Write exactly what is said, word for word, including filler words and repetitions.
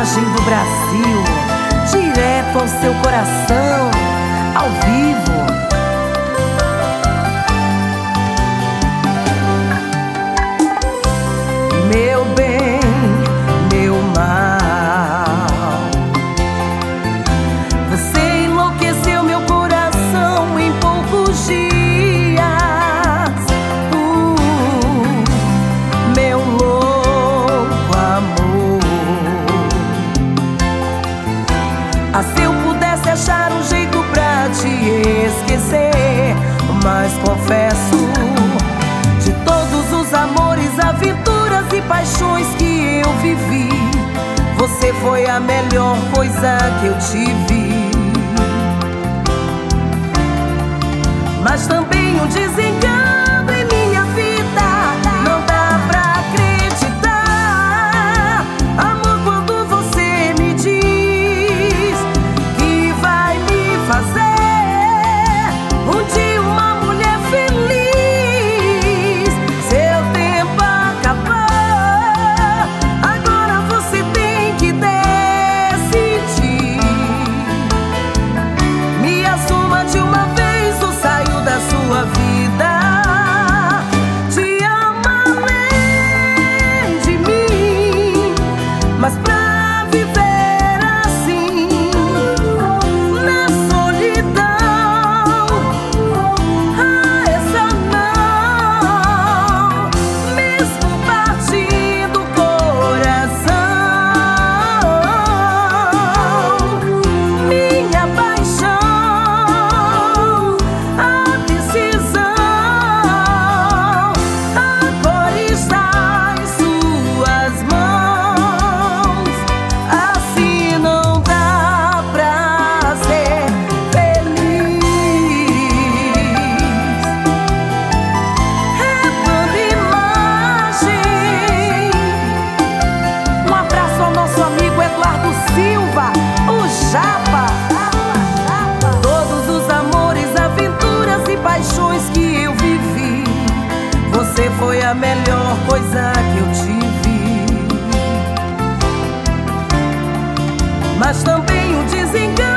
mensagem do Brasil, direto ao seu coração, ao vivo. Meu bem, meu mal, você enlouqueceu meu coração em poucos dias. uh, Meu louco amor, ah, se eu pudesse achar um jeito pra te esquecer, mas confesso, de todos os amores, aventuras e paixões que eu vivi, você foi a melhor coisa que eu tive. Mas também um desencano em minha vida, não dá pra acreditar. Amor, quando você me diz que vai me fazer um dia uma mulher feliz. Seu tempo acabou, agora você tem que decidir. Me assuma de uma vez ou saio da sua vida. Te amo além de mim, mas pra viver assim, na solidão, ah, essa não, mesmo partindo o coração, minha paixão, a decisão agora está em suas mãos. Assim não dá pra ser feliz. Repando imagem. Um abraço ao nosso amigo Eduardo Silva, o Japa. Todos os amores, aventuras e paixões que eu vivi, você foi a melhor coisa que eu tive. Mas também o desengano